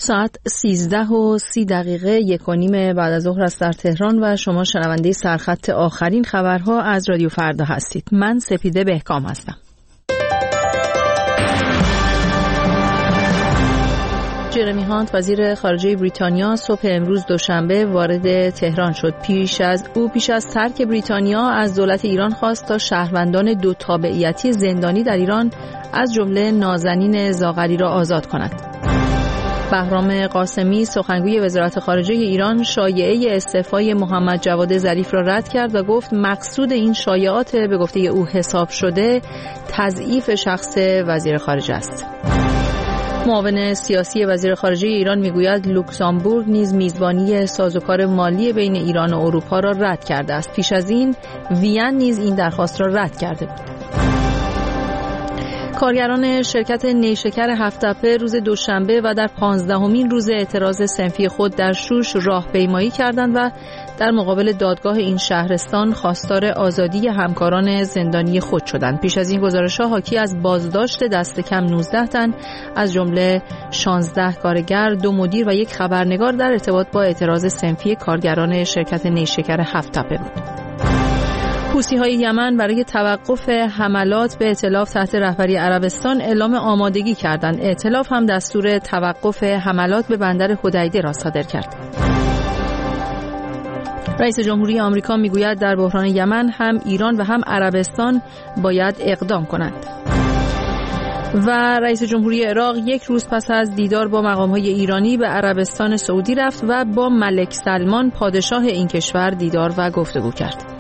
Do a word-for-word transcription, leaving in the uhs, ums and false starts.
ساعت سیزده و سی دقیقه یک و نیم بعد از ظهر است در تهران و شما شنونده سرخط آخرین خبرها از رادیو فردا هستید. من سپیده بهکام هستم. جرمی هانت وزیر خارجه بریتانیا صبح امروز دوشنبه وارد تهران شد. پیش از او پیش از ترک بریتانیا از دولت ایران خواست تا شهروندان دو تابعیتی زندانی در ایران از جمله نازنین زاغری را آزاد کند. بهرام قاسمی سخنگوی وزارت خارجه ایران شایعه استعفای محمد جواد ظریف را رد کرد و گفت مقصود این شایعات به گفته او حساب شده تضعیف شخص وزیر خارجه است. معاون سیاسی وزیر خارجه ایران میگوید لوکزامبورگ نیز میزبانی سازوکار مالی بین ایران و اروپا را رد کرده است. پیش از این وین نیز این درخواست را رد کرده بود. کارگران شرکت نیشکر هفت‌تپه روز دوشنبه و در پانزدهمین روز اعتراض صنفی خود در شوش راهپیمایی کردند و در مقابل دادگاه این شهرستان خواستار آزادی همکاران زندانی خود شدند. پیش از این گزارش‌ها حاکی از بازداشت دست کم نوزده تن از جمله شانزده کارگر، دو مدیر و یک خبرنگار در ارتباط با اعتراض صنفی کارگران شرکت نیشکر هفت‌تپه بود. حوثی‌های یمن برای توقف حملات به ائتلاف تحت رهبری عربستان اعلام آمادگی کردند. ائتلاف هم دستور توقف حملات به بندر حدیده را صادر کرد. رئیس جمهوری آمریکا میگوید در بحران یمن هم ایران و هم عربستان باید اقدام کنند. و رئیس جمهوری عراق یک روز پس از دیدار با مقام‌های ایرانی به عربستان سعودی رفت و با ملک سلمان پادشاه این کشور دیدار و گفتگو کرد.